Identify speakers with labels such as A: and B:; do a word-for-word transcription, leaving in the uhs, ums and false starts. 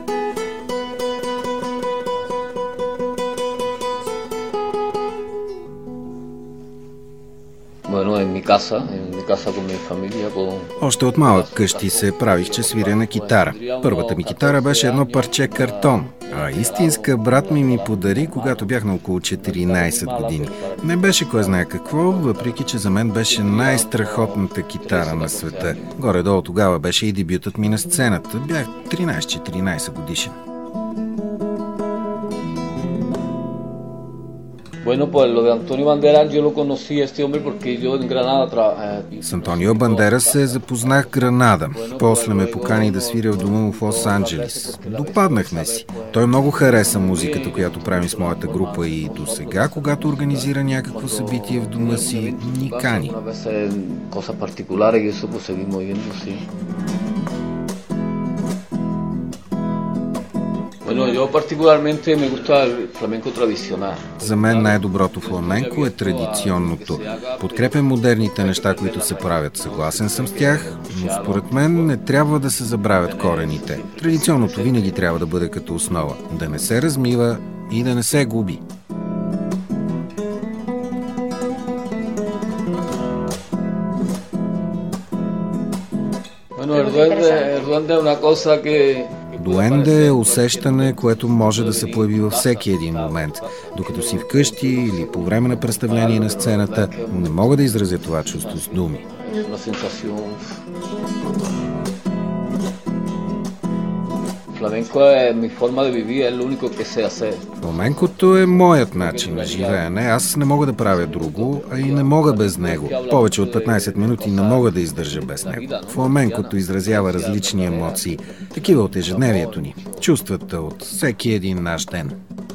A: Още от малък къщи се правих, че свиря на китара. Първата ми китара беше едно парче картон, а истинска брат ми ми подари, когато бях на около четиринайсет години. Не беше кой знае какво, въпреки че за мен беше най-страхотната китара на света. Горе-долу тогава беше и дебютът ми на сцената. Бях тринайсет-четиринайсет годишен. С Антонио Бандерас се запознах в Гранада. После ме покани да свиря в дома му в Лос-Анджелис. Допаднахме си. Той много хареса музиката, която правим с моята група и до сега, когато организира някакво събитие в дома си, ни кани. За мен най-доброто фламенко е традиционното. Подкрепям модерните неща, които се правят. Съгласен съм с тях, но според мен не трябва да се забравят корените. Традиционното винаги трябва да бъде като основа. Да не се размива и да не се губи. Дуенде е усещане, което може да се появи във всеки един момент. Докато си вкъщи или по време на представление на сцената, не мога да изразя това чувство с думи. Фламенкото е моят начин на живеене. Аз не мога да правя друго, а и не мога без него. Повече от петнайсет минути не мога да издържа без него. Фламенкото изразява различни емоции, такива от ежедневието ни, чувствата от всеки един наш ден.